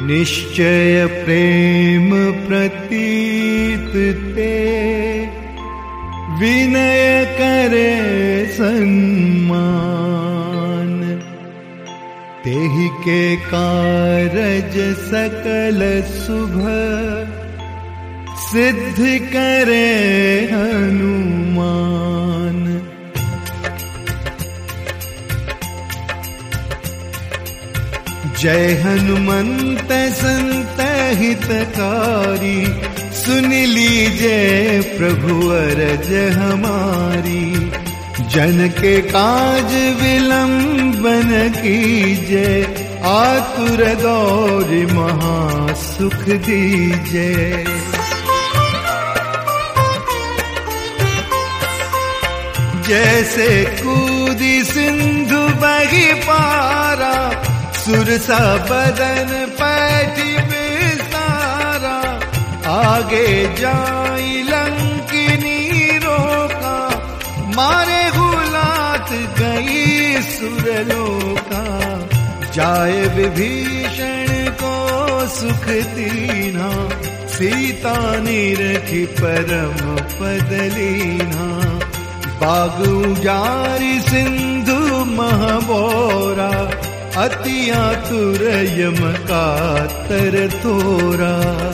निश्चय प्रेम प्रतीत ते, विनय करे सम्मान। तेहि के कारज सकल शुभ, सिद्ध करे हनुमान। जय हनुमंत संत हितकारी, सुन लीजिए प्रभु अरज हमारी। जन के काज विलंबन कीजिए, आतुर गौर महासुख दीजिए। जैसे कूदी सिंधु बही पारा, सुरसा बदन पैठी विस्तारा। आगे जाई लंकिनी रोका, मारे हुलात गई सुरलोका। जाए विभीषण को सुख दीना, सीता निरखी परम पद लीना। बाग उजारी सिंधु महबोरा, अति आतुर यम कातर तोरा।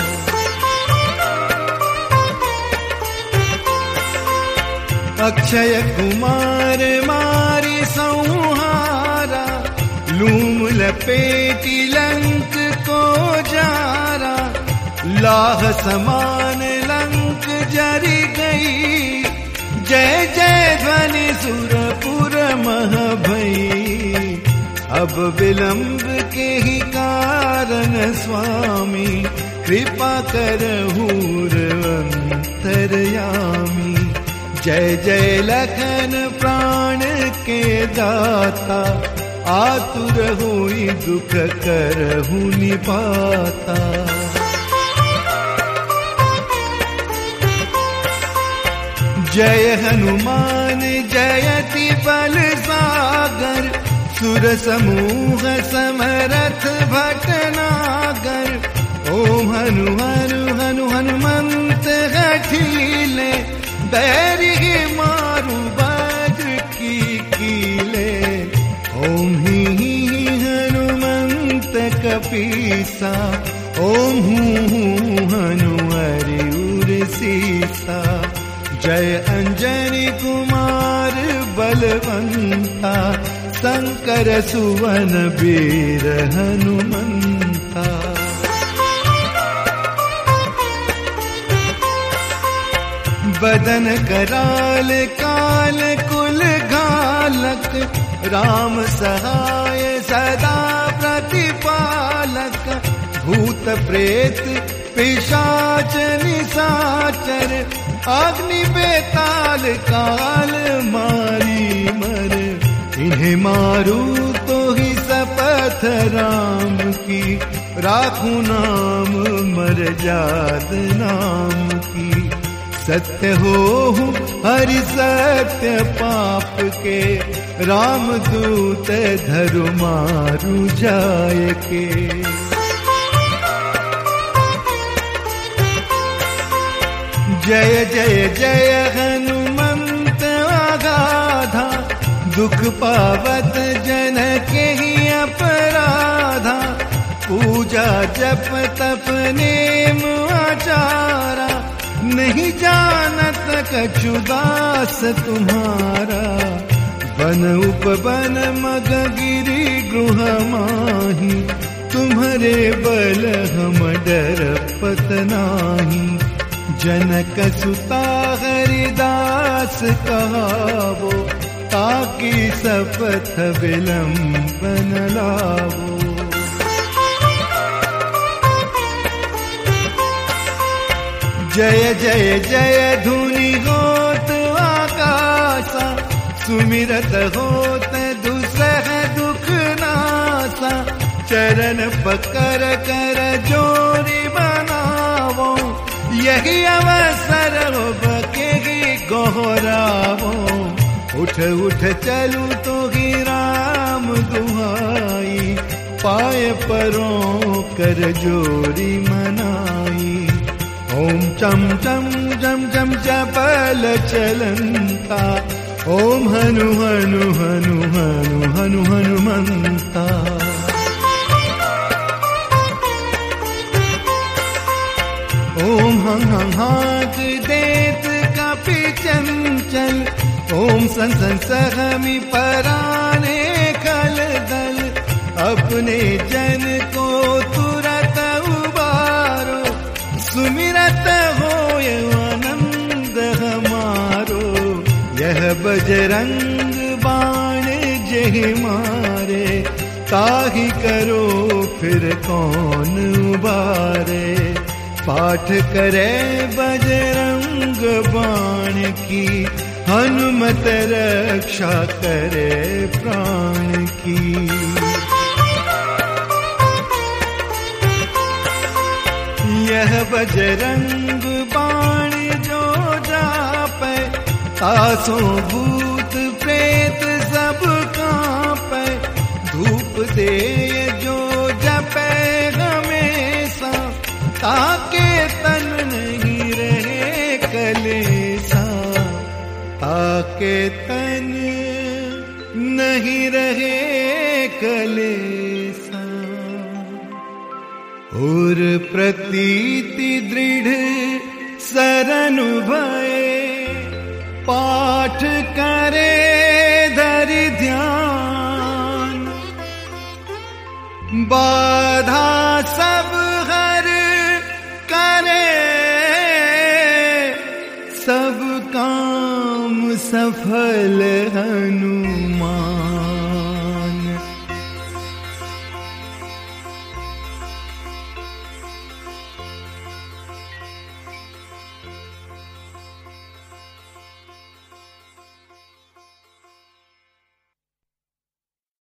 अक्षय कुमार मारी संहारा, लूम लपेटी लंक को जारा। लाह समान लंक जरी गई, जय जय ध्वनि सुरपुर मह भई। अब विलंब के ही कारण स्वामी, कृपा करहु अंतरयामी। जय जय लखन प्राण के दाता, आतुर होई दुख करहु निपाता। जय हनुमान जयति बल सागर, सुर समूह समरथ भटनागर। ओम हनु हनु हनु हनुमंत हठीले, बैरिहि मारु वज्र की कीले। ओम ही हनुमंत कपीसा, ओम हूँ हनु हरि उर सीसा। जय अंजनी कुमार बलवंता, शंकर सुवन वीर हनुमंता। बदन कराल काल कुल घालक, राम सहाय सदा प्रतिपालक। भूत प्रेत पिशाच निशाचर, अग्नि बेताल काल मारी मर। इन्हें मारू तो ही शपथ राम की, राखूं नाम मर जाद नाम की। सत्य हो हरि सत्य पाप के, राम दूत धरु मारू जाय के। जय जय जय हनुमंत अगाधा, दुख पावत जन के ही अपराधा। पूजा जप तप नेम आचारा, नहीं जानत कछु दास तुम्हारा। बन उपवन मग गिरी गृह माही, तुम्हारे बल हम डरपत नाही। जनक सुता हरिदास कहावो, ताकि शपथ विलंबन लावो। जय जय जय धुनि होत आकाशा, सुमिरत होत दुसह दुख नासा। चरण पकड़ कर जोरी बनावो, यही अवसर हो बकेगी गोहरावो। उठ उठ चलू तो ही राम दुहाई, पाय परों कर जोरी मनाई। ओम चम चम जम जम जपल चलंता, ओम हनु हनु हनु हनु हनु हनुमंता। ओम हं हं हाथ देत कापि चंचल, ओम सन सन सहमी पराने खल दल। अपने जन को तुरत उबारो, सुमिरत होय आनंद हमारो। यह बजरंग बाण जेहि मारे, ताहि करो फिर कौन उबारे। पाठ करे बजरंग बाण की, हनुमत रक्षा करे प्राण की। यह बजरंग बाण जो जापै, तासों भूत प्रेत सब कांपै। धूप दे जो जपै हमेशा, ताके तन नहीं रहे कलेसा। ताके तन नहीं रहे कलेसा। और प्रतीति दृढ़ सरन भये, पाठ करे धरि ध्यान। बाधा सब हर करे, सब काम सफल हनु